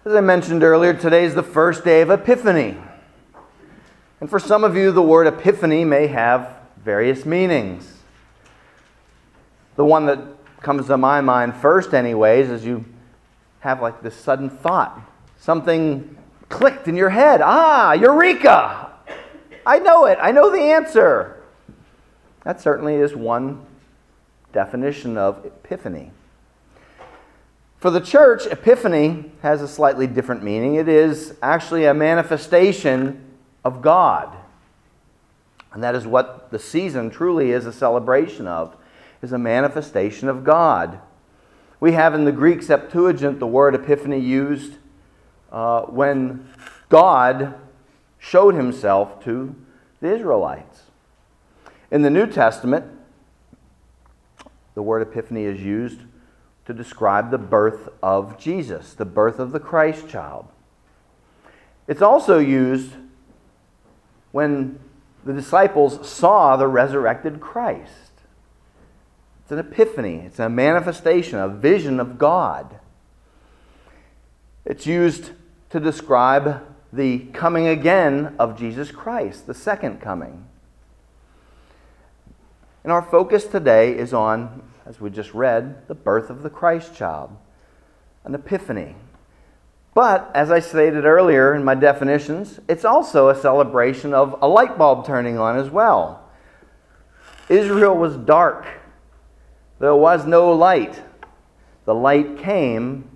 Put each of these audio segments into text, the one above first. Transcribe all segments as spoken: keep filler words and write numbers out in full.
As I mentioned earlier, today is the first day of Epiphany. And for some of you, the word epiphany may have various meanings. The one that comes to my mind first, anyways, is you have like this sudden thought. Something clicked in your head. Ah, eureka! I know it. I know the answer. That certainly is one definition of epiphany. For the church, epiphany has a slightly different meaning. It is actually a manifestation of God. And that is what the season truly is a celebration of, is a manifestation of God. We have in the Greek Septuagint the word epiphany used uh, when God showed himself to the Israelites. In the New Testament, the word epiphany is used to describe the birth of Jesus, the birth of the Christ child. It's also used when the disciples saw the resurrected Christ. It's an epiphany. It's a manifestation, a vision of God. It's used to describe the coming again of Jesus Christ, the second coming. And our focus today is on, as we just read, the birth of the Christ child, an epiphany. But, as I stated earlier in my definitions, it's also a celebration of a light bulb turning on as well. Israel was dark. There was no light. The light came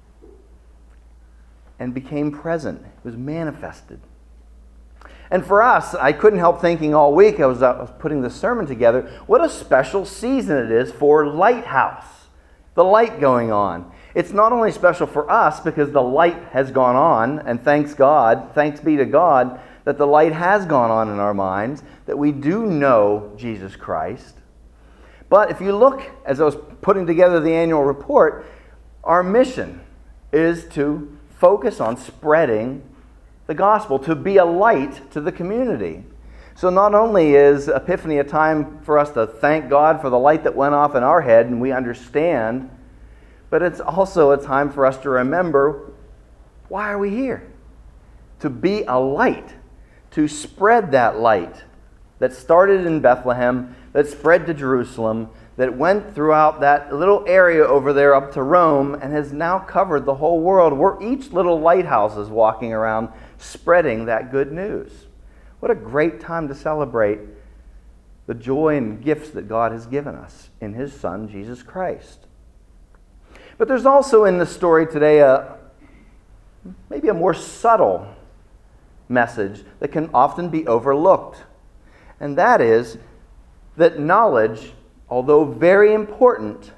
and became present. It was manifested. And for us, I couldn't help thinking all week, I was, I was putting this sermon together, what a special season it is for Lighthouse. The light going on. It's not only special for us because the light has gone on, and thanks God, thanks be to God, that the light has gone on in our minds, that we do know Jesus Christ. But if you look, as I was putting together the annual report, our mission is to focus on spreading the gospel, to be a light to the community. So not only is Epiphany a time for us to thank God for the light that went off in our head and we understand, but it's also a time for us to remember, why are we here? To be a light, to spread that light that started in Bethlehem, that spread to Jerusalem, that went throughout that little area over there up to Rome and has now covered the whole world. We're each little lighthouses walking around spreading that good news. What a great time to celebrate the joy and gifts that God has given us in His Son, Jesus Christ. But there's also in the story today a maybe a more subtle message that can often be overlooked. And that is that knowledge, although very important,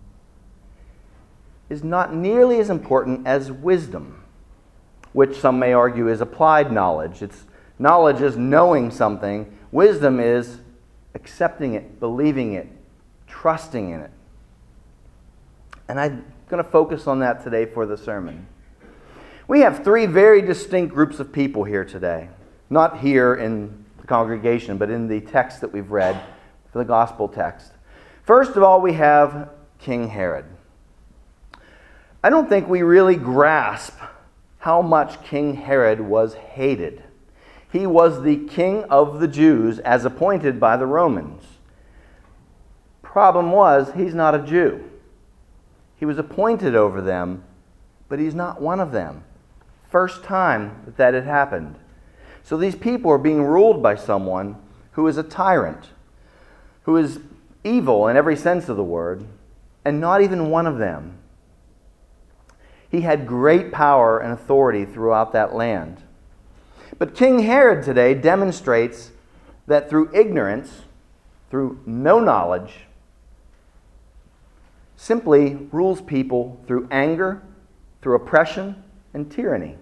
is not nearly as important as wisdom, which some may argue is applied knowledge. It's knowledge is knowing something. Wisdom is accepting it, believing it, trusting in it. And I'm going to focus on that today for the sermon. We have three very distinct groups of people here today. Not here in the congregation, but in the text that we've read, for the gospel text. First of all, we have King Herod. I don't think we really grasp how much King Herod was hated. He was the king of the Jews as appointed by the Romans. Problem was, he's not a Jew. He was appointed over them, but he's not one of them. First time that that had happened. So these people are being ruled by someone who is a tyrant, who is evil in every sense of the word, and not even one of them. He had great power and authority throughout that land. But King Herod today demonstrates that through ignorance, through no knowledge, simply rules people through anger, through oppression, and tyranny.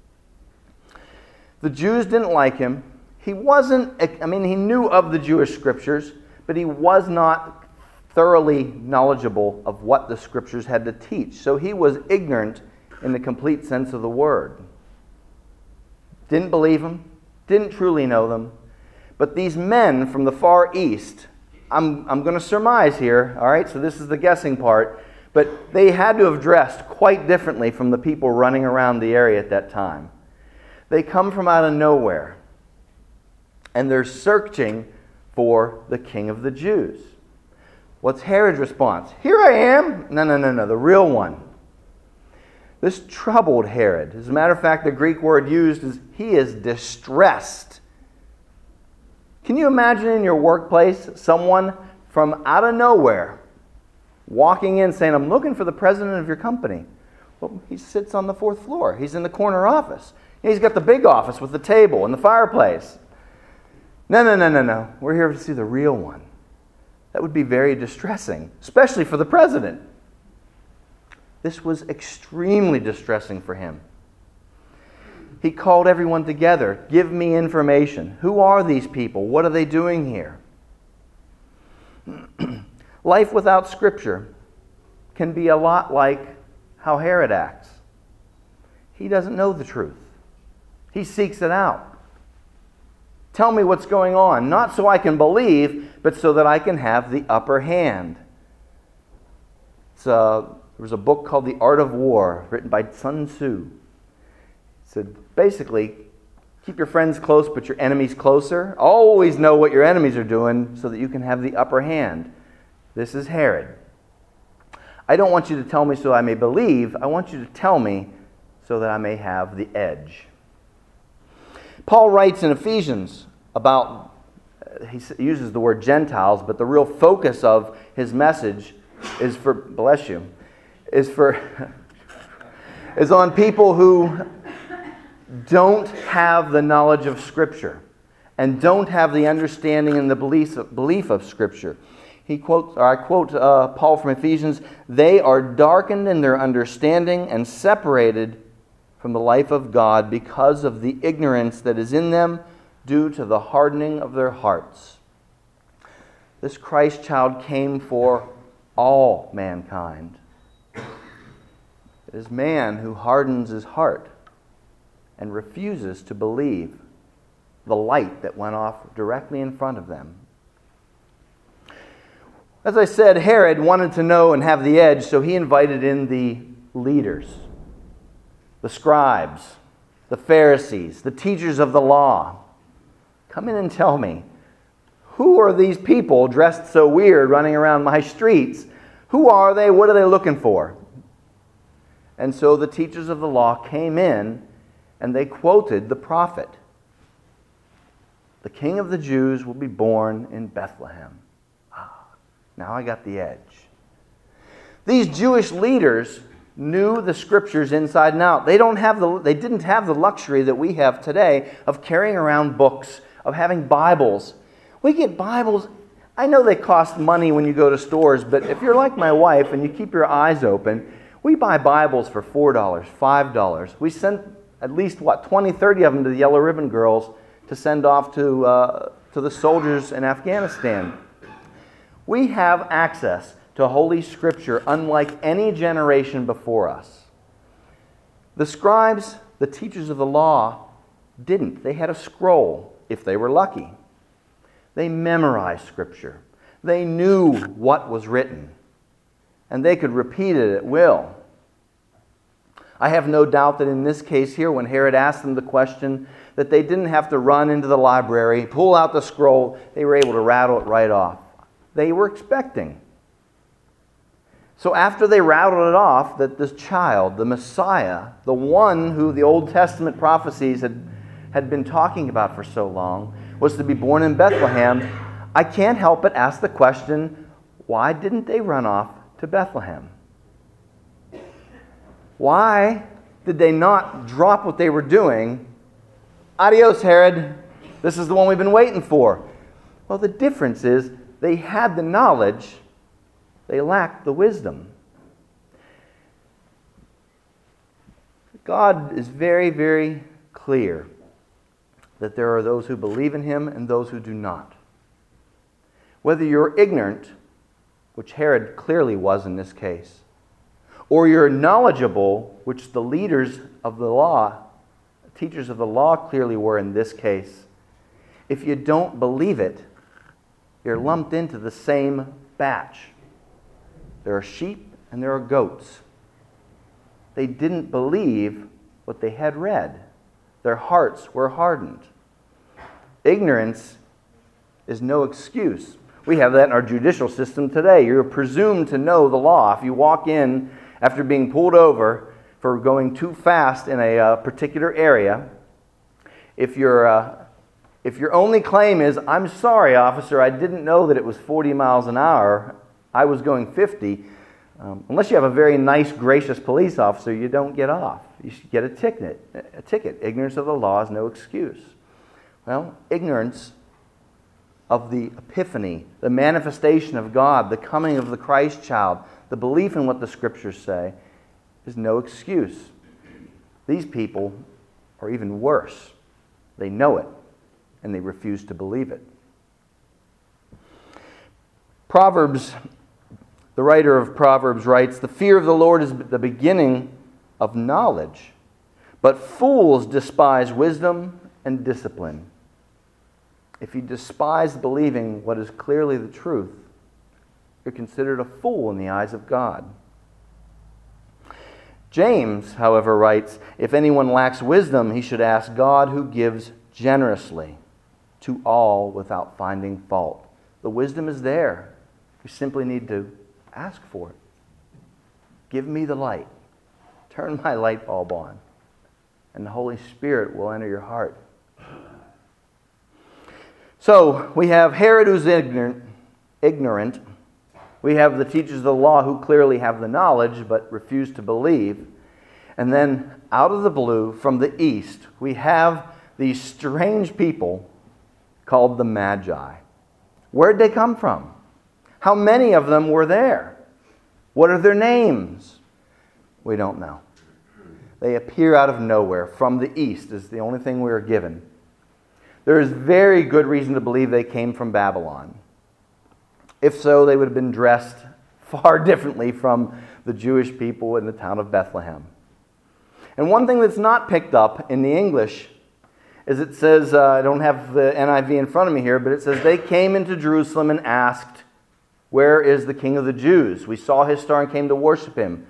The Jews didn't like him. He wasn't, I mean, he knew of the Jewish scriptures, but he was not thoroughly knowledgeable of what the scriptures had to teach. So he was ignorant in the complete sense of the word. Didn't believe them, didn't truly know them. But these men from the far east, I'm, I'm going to surmise here, all right, so this is the guessing part, But they had to have dressed quite differently from the people running around the area at that time. They come from out of nowhere, and they're searching for the King of the Jews. What's Herod's response? Here I am. No, no, no, no, the real one. This troubled Herod. As a matter of fact, the Greek word used is he is distressed. Can you imagine in your workplace someone from out of nowhere walking in saying, I'm looking for the president of your company? Well, he sits on the fourth floor. He's in the corner office. He's got the big office with the table and the fireplace. No, no, no, no, no. We're here to see the real one. That would be very distressing, especially for the president. This was extremely distressing for him. He called everyone together. Give me information. Who are these people? What are they doing here? Life without Scripture can be a lot like how Herod acts. He doesn't know the truth. He seeks it out. Tell me what's going on, not so I can believe, but so that I can have the upper hand. It's a, there was a book called The Art of War, written by Sun Tzu. It said, basically, keep your friends close, but your enemies closer. Always know what your enemies are doing so that you can have the upper hand. This is Herod. I don't want you to tell me so I may believe. I want you to tell me so that I may have the edge. Paul writes in Ephesians about, he uses the word Gentiles, but the real focus of his message is for, bless you, is for, is on people who don't have the knowledge of Scripture and don't have the understanding and the belief of, belief of Scripture. He quotes, or I quote uh, Paul from Ephesians, they are darkened in their understanding and separated from the life of God because of the ignorance that is in them due to the hardening of their hearts. This Christ child came for all mankind. It is man who hardens his heart and refuses to believe the light that went off directly in front of them. As I said, Herod wanted to know and have the edge, so he invited in the leaders, the scribes, the Pharisees, the teachers of the law. Come in and tell me, who are these people dressed so weird running around my streets? Who are they? What are they looking for? And so the teachers of the law came in and they quoted the prophet. The King of the Jews will be born in Bethlehem. Ah, now I got the edge. These Jewish leaders knew the Scriptures inside and out. They don't have the they didn't have the luxury that we have today of carrying around books, of having Bibles. We get Bibles. I know they cost money when you go to stores, but if you're like my wife and you keep your eyes open, we buy Bibles for four dollars, five dollars. We send at least, what, twenty, thirty of them to the Yellow Ribbon Girls to send off to, uh, to the soldiers in Afghanistan. We have access to Holy Scripture unlike any generation before us. The scribes, the teachers of the law, didn't. They had a scroll, if they were lucky. They memorized Scripture. They knew what was written, and they could repeat it at will. I have no doubt that in this case here, when Herod asked them the question, that they didn't have to run into the library, pull out the scroll. They were able to rattle it right off. They were expecting. So after they rattled it off, that this child, the Messiah, the one who the Old Testament prophecies had, had been talking about for so long, was to be born in Bethlehem, I can't help but ask the question, why didn't they run off to Bethlehem? Why did they not drop what they were doing? Adios, Herod. This is the one we've been waiting for. Well, the difference is they had the knowledge, they lacked the wisdom. God is very, very clear that there are those who believe in Him and those who do not. Whether you're ignorant, which Herod clearly was in this case, or you're knowledgeable, which the leaders of the law, teachers of the law clearly were in this case, if you don't believe it, you're lumped into the same batch. There are sheep and there are goats. They didn't believe what they had read. Their hearts were hardened. Ignorance is no excuse. We have that in our judicial system today. You're presumed to know the law. If you walk in after being pulled over for going too fast in a uh, particular area, if your uh, if your only claim is, "I'm sorry, officer, I didn't know that it was forty miles an hour. I was going fifty," um, unless you have a very nice, gracious police officer, you don't get off. You should get a ticket. A ticket. Ignorance of the law is no excuse. Well, ignorance of the epiphany, the manifestation of God, the coming of the Christ child, the belief in what the Scriptures say, is no excuse. These people are even worse. They know it, and they refuse to believe it. Proverbs, the writer of Proverbs writes, "The fear of the Lord is the beginning of knowledge, but fools despise wisdom and discipline." If you despise believing what is clearly the truth, you're considered a fool in the eyes of God. James, however, writes, "If anyone lacks wisdom, he should ask God, who gives generously to all without finding fault." The wisdom is there. You simply need to ask for it. Give me the light. Turn my light bulb on, and the Holy Spirit will enter your heart. So, we have Herod who's ignorant, ignorant. We have the teachers of the law who clearly have the knowledge but refuse to believe. And then, out of the blue, from the east, we have these strange people called the Magi. Where did they come from? How many of them were there? What are their names? We don't know. They appear out of nowhere. From the east is the only thing we are given. There is very good reason to believe they came from Babylon. If so, they would have been dressed far differently from the Jewish people in the town of Bethlehem. And one thing that's not picked up in the English is it says, uh, I don't have the N I V in front of me here, but it says, "They came into Jerusalem and asked, 'Where is the King of the Jews?' We saw his star and came to worship him."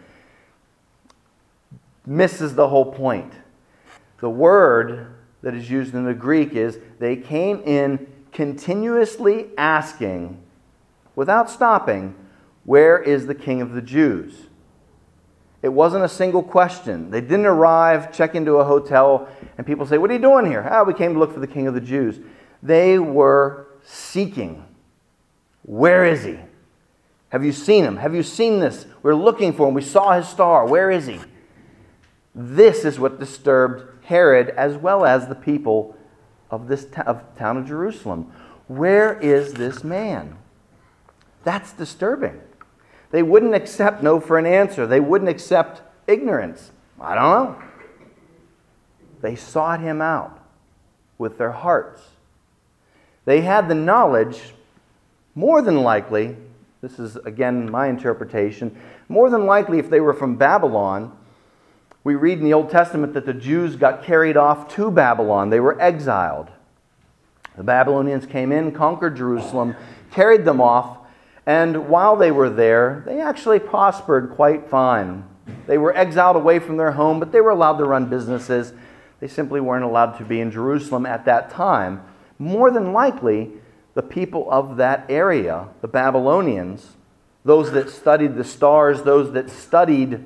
Misses the whole point. The word that is used in the Greek is, they came in continuously asking, without stopping, "Where is the King of the Jews?" It wasn't a single question. They didn't arrive, check into a hotel, and people say, "What are you doing here?" "Ah, we came to look for the King of the Jews." They were seeking. Where is he? Have you seen him? Have you seen this? We're looking for him. We saw his star. Where is he? This is what disturbed Herod as well as the people of this t- of town of Jerusalem. Where is this man? That's disturbing. They wouldn't accept no for an answer. They wouldn't accept ignorance. I don't know. They sought him out with their hearts. They had the knowledge, more than likely, this is again my interpretation, more than likely if they were from Babylon. We read in the Old Testament that the Jews got carried off to Babylon. They were exiled. The Babylonians came in, conquered Jerusalem, carried them off, and while they were there, they actually prospered quite fine. They were exiled away from their home, but they were allowed to run businesses. They simply weren't allowed to be in Jerusalem at that time. More than likely, the people of that area, the Babylonians, those that studied the stars, those that studied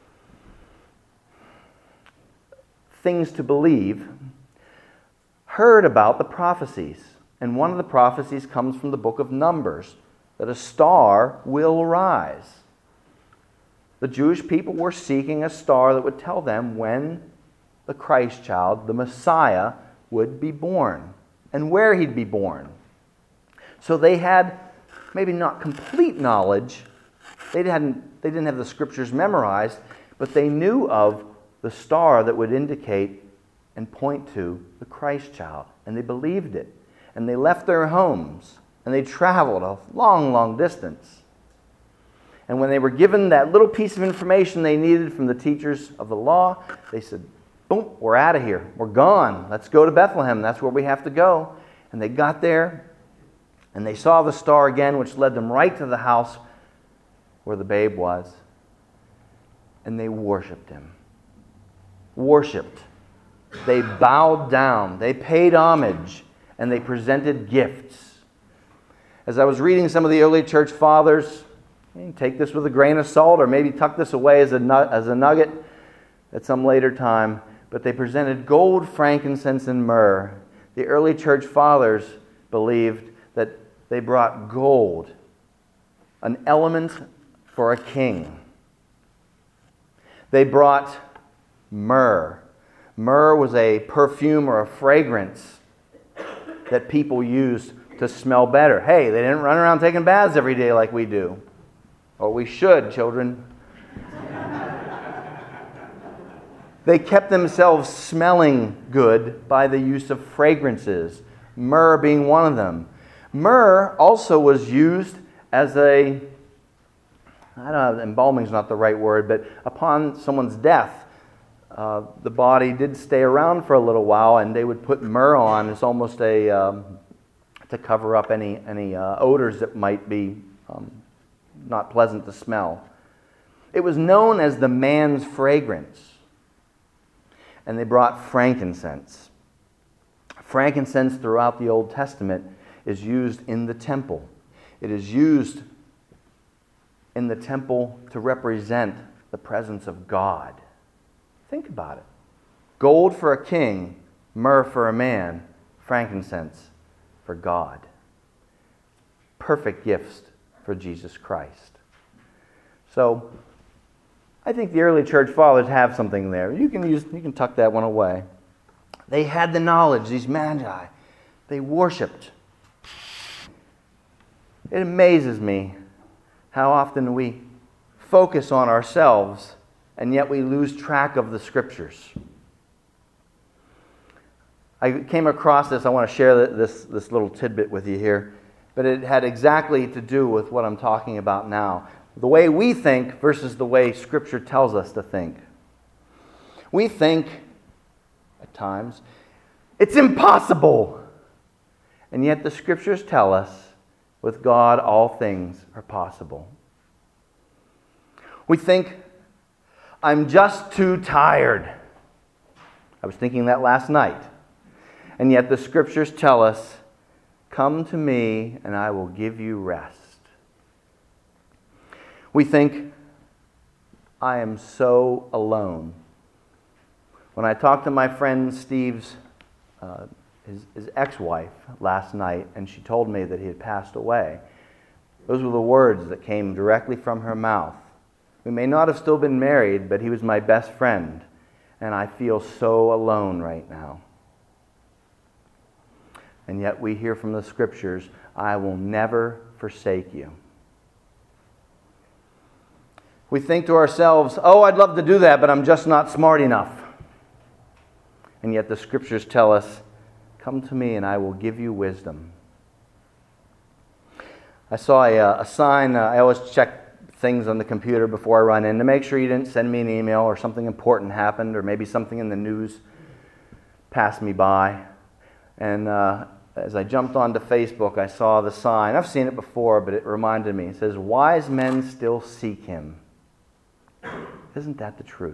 things to believe, heard about the prophecies. And one of the prophecies comes from the book of Numbers, that a star will rise. The Jewish people were seeking a star that would tell them when the Christ child, the Messiah, would be born and where he'd be born. So they had maybe not complete knowledge. They hadn't, they didn't have the scriptures memorized, but they knew of the star that would indicate and point to the Christ child. And they believed it. And they left their homes. And they traveled a long, long distance. And when they were given that little piece of information they needed from the teachers of the law, they said, boom, we're out of here. We're gone. Let's go to Bethlehem. That's where we have to go. And they got there. And they saw the star again, which led them right to the house where the babe was. and they worshiped him. Worshipped. They bowed down. They paid homage, and they presented gifts. As I was reading some of the early church fathers, you can take this with a grain of salt or maybe tuck this away as a, as a nugget at some later time, but they presented gold, frankincense, and myrrh. The early church fathers believed that they brought gold, an element for a king. They brought myrrh. Myrrh was a perfume or a fragrance that people used to smell better. Hey, they didn't run around taking baths every day like we do. Or we should, children. They kept themselves smelling good by the use of fragrances, myrrh being one of them. Myrrh also was used as a, I don't know, embalming is not the right word, but upon someone's death, uh, the body did stay around for a little while, and they would put myrrh on. It's almost a um, to cover up any any uh, odors that might be um, not pleasant to smell. It was known as the man's fragrance. And they brought frankincense. Frankincense throughout the Old Testament is used in the temple. It is used in the temple to represent the presence of God. Think about it. Gold for a king, myrrh for a man, frankincense for God. Perfect gifts for Jesus Christ. So, I think the early church fathers have something there. You can use, you can tuck that one away. They had the knowledge, these magi. They worshipped. It amazes me how often we focus on ourselves and yet we lose track of the Scriptures. I came across this, I want to share this, this little tidbit with you here, but it had exactly to do with what I'm talking about now. The way we think versus the way Scripture tells us to think. We think, at times, it's impossible. And yet the Scriptures tell us, with God all things are possible. We think, I'm just too tired. I was thinking that last night. And yet the Scriptures tell us, come to me and I will give you rest. We think, I am so alone. When I talked to my friend Steve's, uh, his, his ex-wife last night, and she told me that he had passed away, those were the words that came directly from her mouth. We may not have still been married, but he was my best friend, and I feel so alone right now. And yet we hear from the Scriptures, I will never forsake you. We think to ourselves, oh, I'd love to do that, but I'm just not smart enough. And yet the Scriptures tell us, come to me and I will give you wisdom. I saw a, a sign, uh, I always check things on the computer before I run in to make sure you didn't send me an email or something important happened or maybe something in the news passed me by. And uh, as I jumped onto Facebook, I saw the sign. I've seen it before, but it reminded me. It says, wise men still seek him. Isn't that the truth?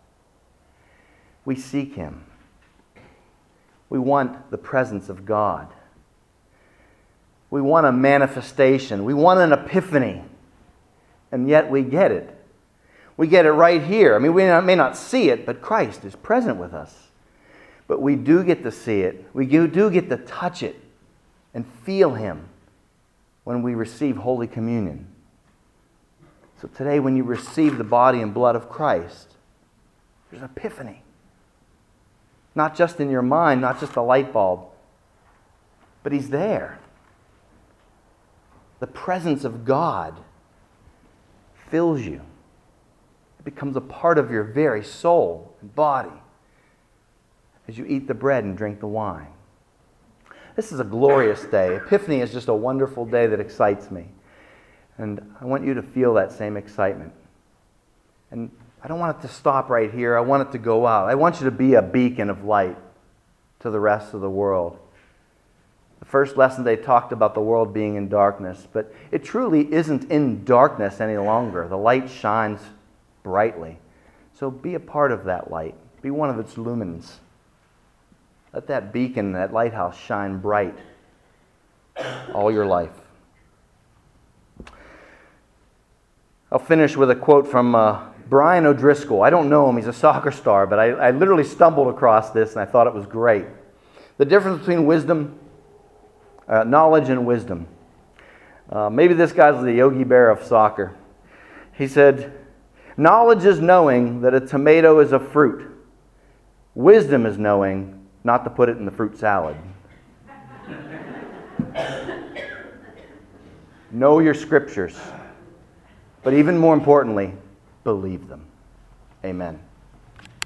We seek him. We want the presence of God. We want a manifestation. We want an epiphany. And yet we get it. We get it right here. I mean, we may not see it, but Christ is present with us. But we do get to see it. We do get to touch it and feel him when we receive Holy Communion. So today, when you receive the body and blood of Christ, there's an epiphany. Not just in your mind, not just a light bulb, but he's there. The presence of God fills you. It becomes a part of your very soul and body as you eat the bread and drink the wine. This is a glorious day. Epiphany is just a wonderful day that excites me. And I want you to feel that same excitement. And I don't want it to stop right here. I want it to go out. I want you to be a beacon of light to the rest of the world. The first lesson they talked about the world being in darkness, but it truly isn't in darkness any longer. The light shines brightly. So be a part of that light. Be one of its lumens. Let that beacon, that lighthouse shine bright all your life. I'll finish with a quote from uh, Brian O'Driscoll. I don't know him, he's a soccer star, but I, I literally stumbled across this and I thought it was great. The difference between wisdom, uh, knowledge and wisdom. Uh, maybe this guy's the Yogi Bear of soccer. He said, knowledge is knowing that a tomato is a fruit. Wisdom is knowing not to put it in the fruit salad. Know your scriptures. But even more importantly, believe them. Amen.